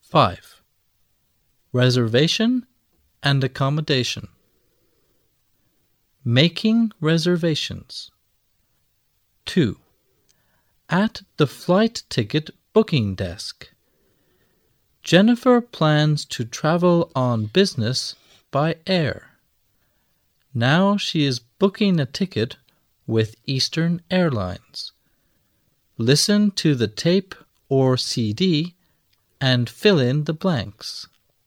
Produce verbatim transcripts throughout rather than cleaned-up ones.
five. Reservation and accommodation. Making reservations. two. At the flight ticket booking desk. Jennifer plans to travel on business by air. Now she is booking a ticket with Eastern Airlines. Listen to the tape or C D and fill in the blanks.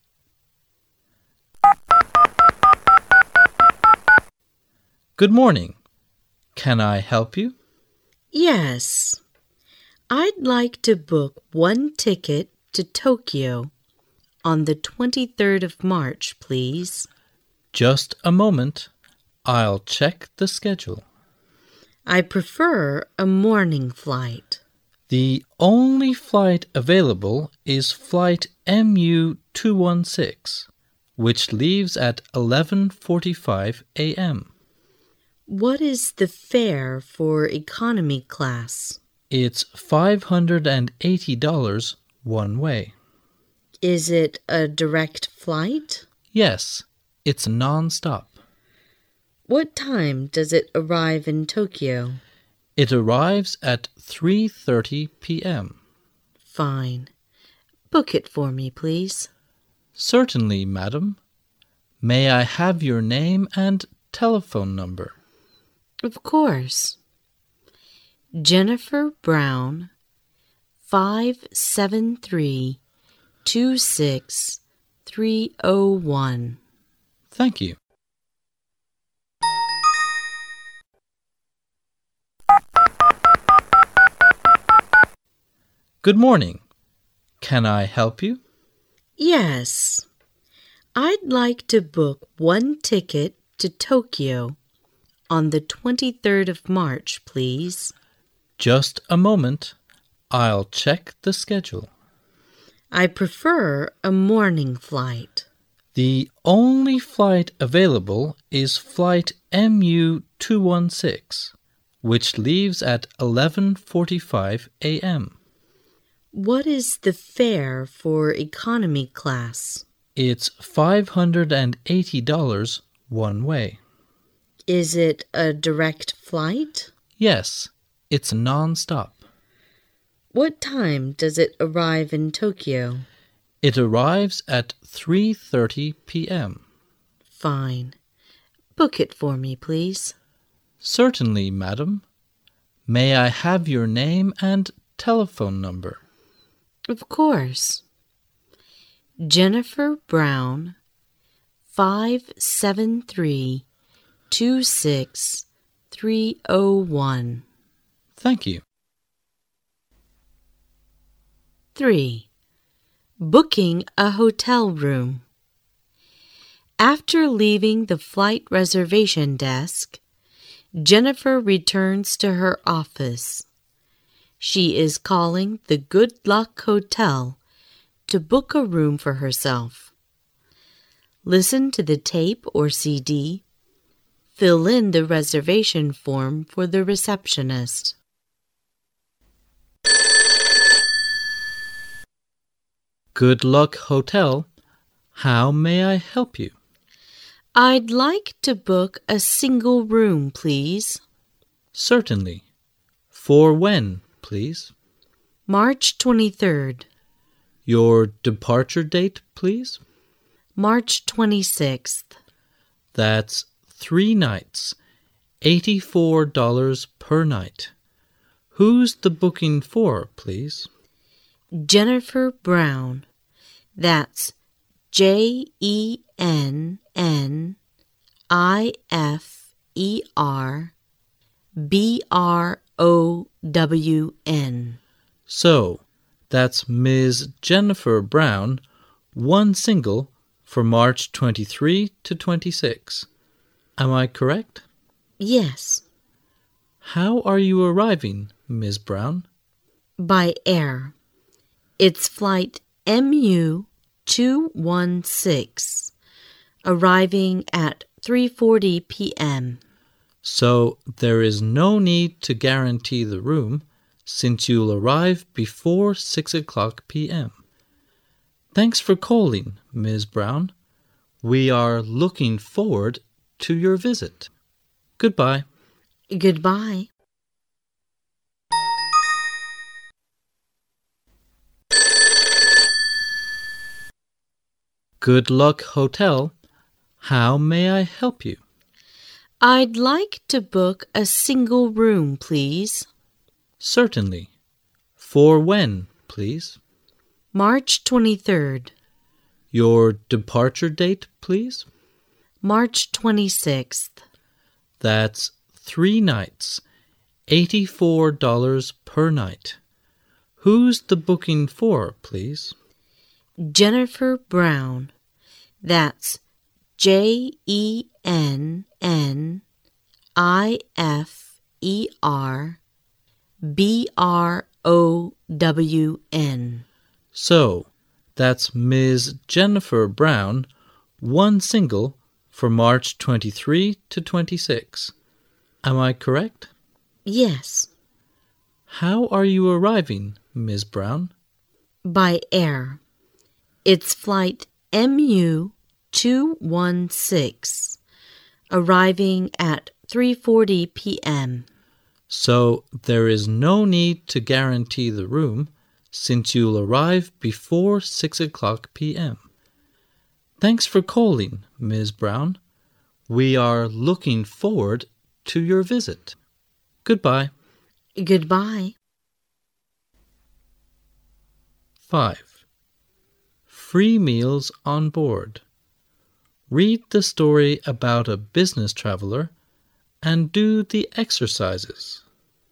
Good morning. Can I help you? Yes. I'd like to book one ticket to Tokyo on the twenty-third of March, please. Just a moment. I'll check the schedule. I prefer a morning flight. The only flight available is flight M U two one six, which leaves at eleven forty-five a m What is the fare for economy class? It's five hundred eighty dollars one way. Is it a direct flight? Yes, it's non-stop. What time does it arrive in Tokyo? It arrives at three thirty p m Fine. Book it for me, please. Certainly, madam. May I have your name and telephone number? Of course. Jennifer Brown, five seven three, two six three oh one. Thank you. Good morning. Can I help you? Yes. I'd like to book one ticket to Tokyo on the twenty-third of March, please. Just a moment. I'll check the schedule. I prefer a morning flight. The only flight available is flight M U two one six, which leaves at eleven forty-five a m What is the fare for economy class? It's five hundred eighty dollars one way. Is it a direct flight? Yes, it's non-stop. What time does it arrive in Tokyo? It arrives at three thirty p m Fine. Book it for me, please. Certainly, madam. May I have your name and telephone number? Of course. Jennifer Brown, five seven three, two six three oh one. Thank you. three. Booking a hotel room. After leaving the flight reservation desk, Jennifer returns to her office. She is calling the Good Luck Hotel to book a room for herself. Listen to the tape or C D. Fill in the reservation form for the receptionist. Good Luck Hotel. How may I help you? I'd like to book a single room, please. Certainly. For when, please? March twenty-third. Your departure date, please? March twenty-sixth. That's three nights, eighty-four dollars per night. Who's the booking for, please? Jennifer Brown. That's J E N N I F E R B R O W N. So, that's Miz Jennifer Brown, one single for March twenty-third to twenty-sixth. Am I correct? Yes. How are you arriving, Miz Brown? By air. It's flight M U two one six, arriving at three forty p m So there is no need to guarantee the room since you'll arrive before six o'clock p m Thanks for calling, Miz Brown. We are looking forward to your visit. Goodbye. Goodbye. Good Luck Hotel. How may I help you? I'd like to book a single room, please. Certainly. For when, please? March twenty-third. Your departure date, please? March twenty-sixth. That's three nights, eighty-four dollars per night. Who's the booking for, please? Jennifer Brown. That's J E N N I F E R B R O W N. So, that's Miz Jennifer Brown, one single for March twenty-third to twenty-sixth. Am I correct? Yes. How are you arriving, Miz Brown? By air. It's flight M U two one six, arriving at three forty p.m. So there is no need to guarantee the room since you'll arrive before six o'clock p.m. Thanks for calling, Miz Brown. We are looking forward to your visit. Goodbye. Goodbye. five. Free meals on board. Read the story about a business traveler and do the exercises.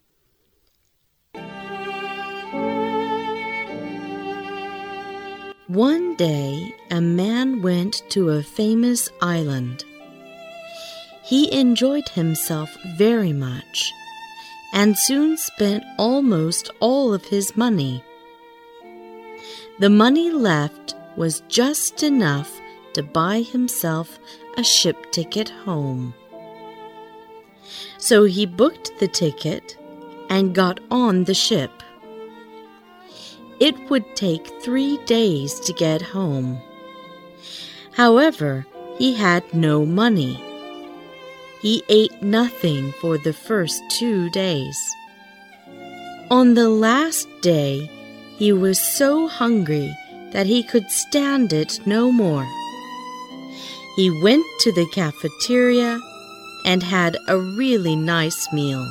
One day, a man went to a famous island. He enjoyed himself very much and soon spent almost all of his money. The money left was just enough to buy himself a ship ticket home. So he booked the ticket and got on the ship. It would take three days to get home. However, he had no money. He ate nothing for the first two days. On the last day, he was so hungry that he could stand it no more. He went to the cafeteria and had a really nice meal.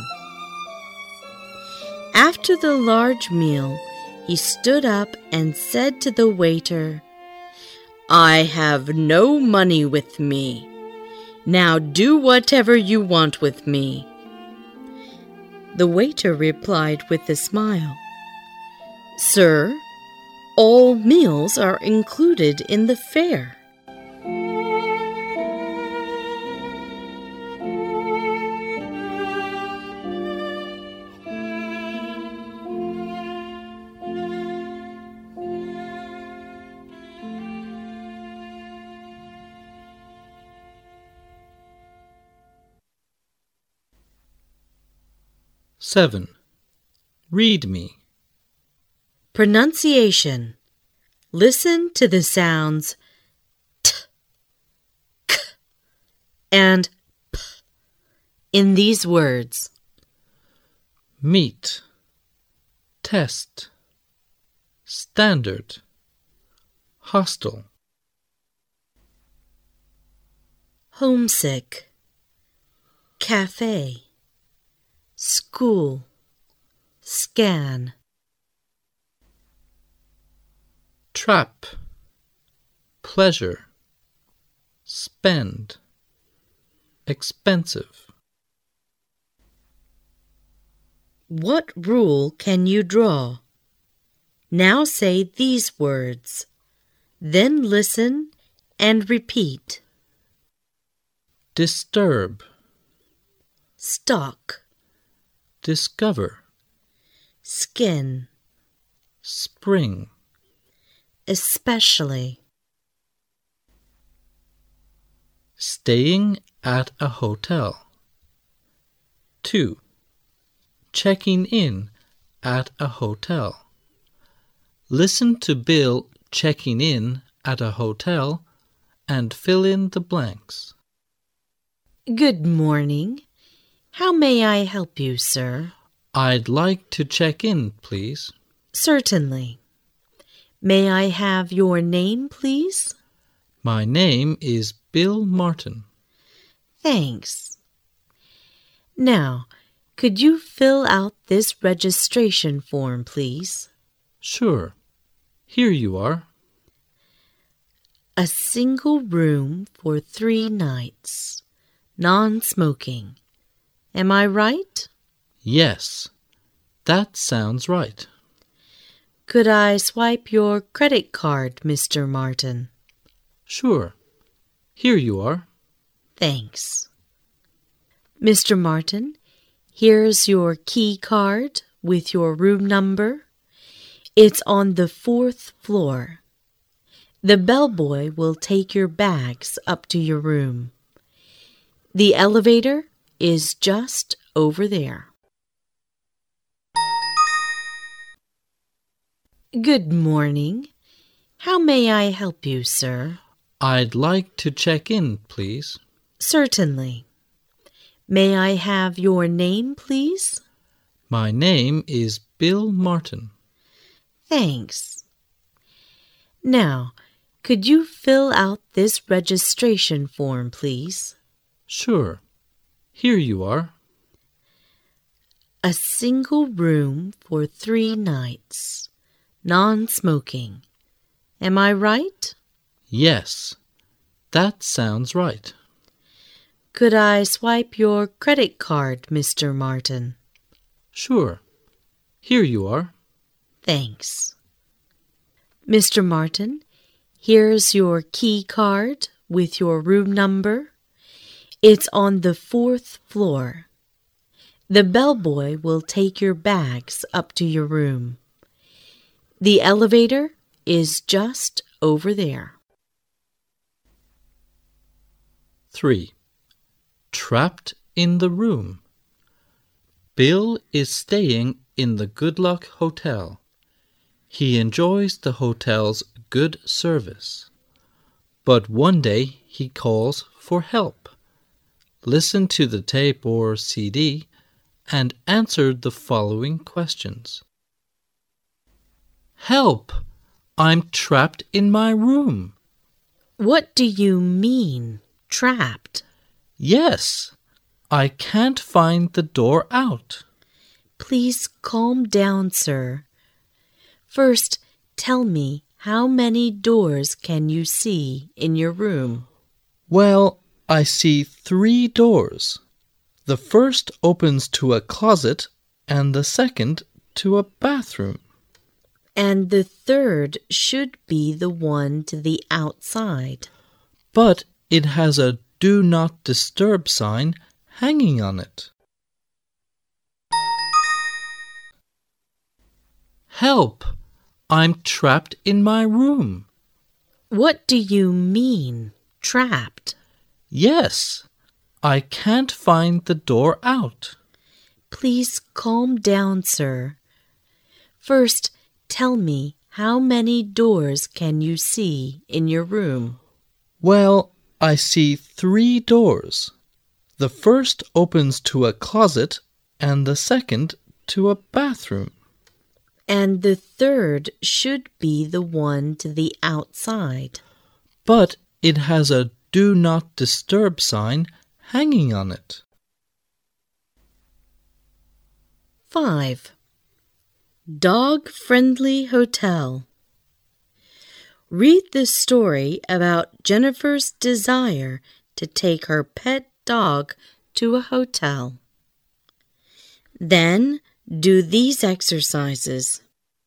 After the large meal, he stood up and said to the waiter, "I have no money with me. Now do whatever you want with me." The waiter replied with a smile, "Sir, all meals are included in the fare." seven. Read me. Pronunciation. Listen to the sounds t, k, and p in these words. Meet, test, standard, hostel. Homesick, cafe, school, scan. Trap, pleasure, spend, expensive. What rule can you draw? Now say these words, then listen and repeat. Disturb, Stock, discover, skin, spring. Especially. Staying at a hotel. two. Checking in at a hotel. Listen to Bill checking in at a hotel and fill in the blanks. Good morning. How may I help you, sir? I'd like to check in, please. Certainly. May I have your name, please? My name is Bill Martin. Thanks. Now, could you fill out this registration form, please? Sure. Here you are. A single room for three nights. Non-smoking. Am I right? Yes, that sounds right. Could I swipe your credit card, Mister Martin? Sure. Here you are. Thanks. Mister Martin, here's your key card with your room number. It's on the fourth floor. The bellboy will take your bags up to your room. The elevator is just over there. Good morning. How may I help you, sir? I'd like to check in, please. Certainly. May I have your name, please? My name is Bill Martin. Thanks. Now, could you fill out this registration form, please? Sure. Here you are. A single room for three nights. Non-smoking. Am I right? Yes, that sounds right. Could I swipe your credit card, Mister Martin? Sure. Here you are. Thanks. Mister Martin, here's your key card with your room number. It's on the fourth floor. The bellboy will take your bags up to your room. The elevator is just over there. three. Trapped in the room. Bill is staying in the Good Luck Hotel. He enjoys the hotel's good service. But one day he calls for help. Listen to the tape or C D and answer the following questions. Help! I'm trapped in my room. What do you mean, trapped? Yes, I can't find the door out. Please calm down, sir. First, tell me, how many doors can you see in your room? Well, I see three doors. The first opens to a closet and the second to a bathroom. And the third should be the one to the outside. But it has a Do Not Disturb sign hanging on it. Help! I'm trapped in my room. What do you mean, trapped? Yes, I can't find the door out. Please calm down, sir. First, tell me, how many doors can you see in your room? Well, I see three doors. The first opens to a closet and the second to a bathroom. And the third should be the one to the outside. But it has a Do Not Disturb sign hanging on it. five. Dog-friendly hotel. Read the story about Jennifer's desire to take her pet dog to a hotel. Then do these exercises.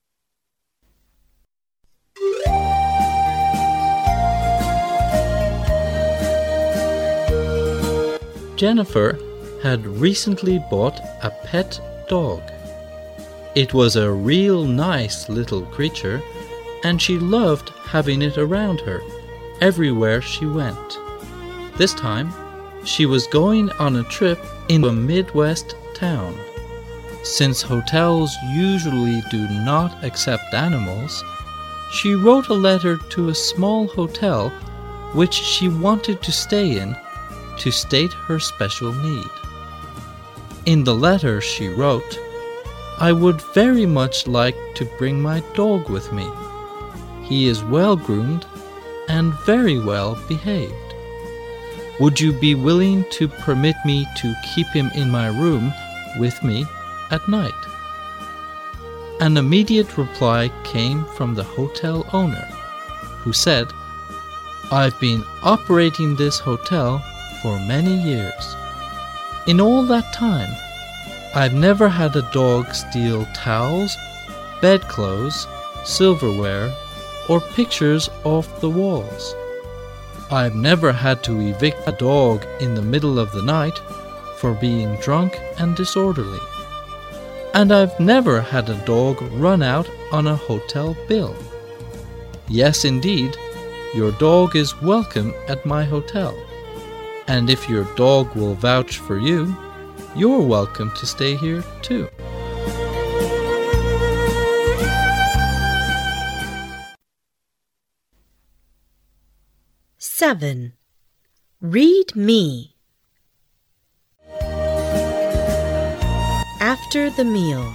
Jennifer had recently bought a pet dog. It was a real nice little creature, and she loved having it around her everywhere she went. This time, she was going on a trip in a Midwest town. Since hotels usually do not accept animals, she wrote a letter to a small hotel which she wanted to stay in to state her special need. In the letter she wrote, "I would very much like to bring my dog with me. He is well groomed and very well behaved. Would you be willing to permit me to keep him in my room with me at night?" An immediate reply came from the hotel owner, who said, "I've been operating this hotel for many years. In all that time, I've never had a dog steal towels, bedclothes, silverware, or pictures off the walls. I've never had to evict a dog in the middle of the night for being drunk and disorderly. And I've never had a dog run out on a hotel bill. Yes, indeed, your dog is welcome at my hotel. And if your dog will vouch for you, you're welcome to stay here too." seven. Read me. After the meal.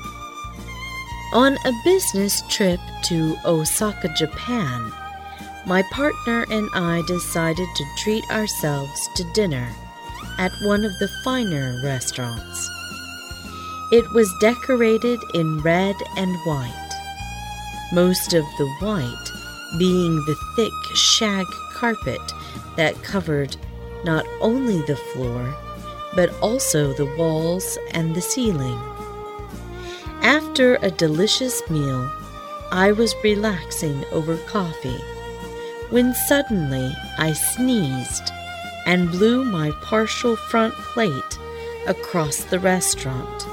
On a business trip to Osaka, Japan, my partner and I decided to treat ourselves to dinner at one of the finer restaurants. It was decorated in red and white, most of the white being the thick shag carpet that covered not only the floor, but also the walls and the ceiling. After a delicious meal, I was relaxing over coffee, when suddenly I sneezed and blew my partial front plate across the restaurant.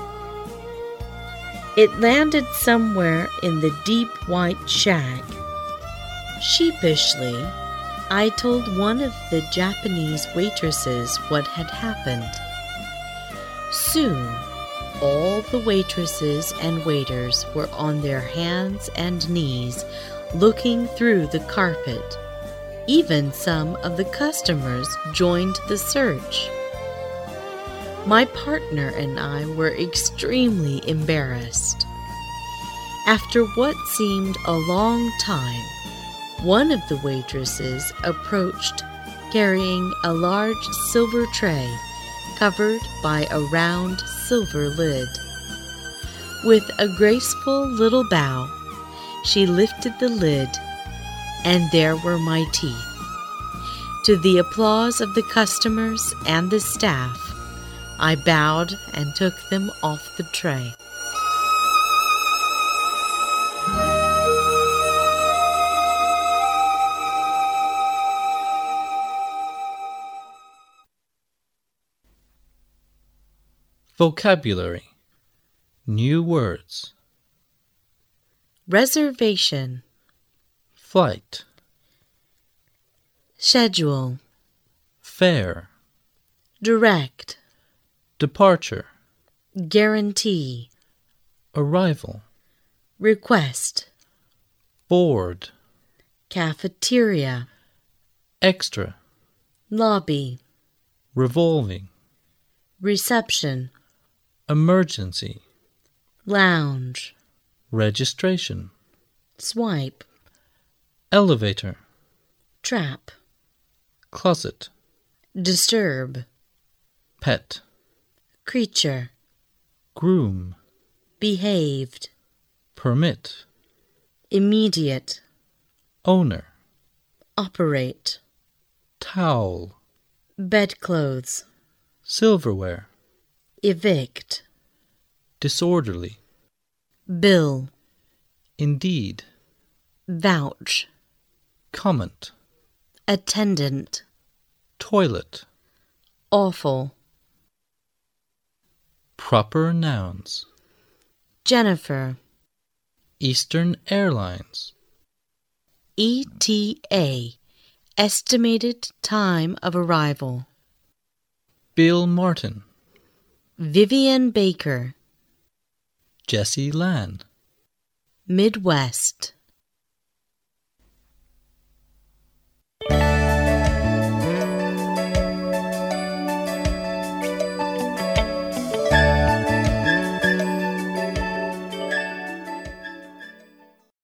It landed somewhere in the deep white shag. Sheepishly, I told one of the Japanese waitresses what had happened. Soon, all the waitresses and waiters were on their hands and knees looking through the carpet. Even some of the customers joined the search. My partner and I were extremely embarrassed. After what seemed a long time, one of the waitresses approached carrying a large silver tray covered by a round silver lid. With a graceful little bow, she lifted the lid, and there were my teeth. To the applause of the customers and the staff, I bowed and took them off the tray. Vocabulary. New words. Reservation. Flight. Schedule. Fare. Direct. Departure. Guarantee. Arrival. Request. Board. Cafeteria. Extra. Lobby. Revolving. Reception. Emergency. Lounge. Registration. Swipe. Elevator. Trap. Closet. Disturb. Pet. Creature. Groom. Behaved. Permit. Immediate. Owner. Operate. Towel. Bedclothes. Silverware. Evict. Disorderly. Bill. Indeed. Vouch. Comment. Attendant. Toilet. Awful. Proper nouns. Jennifer. Eastern Airlines. E T A. Estimated time of arrival. Bill Martin. Vivian Baker. Jessie Lan. Midwest.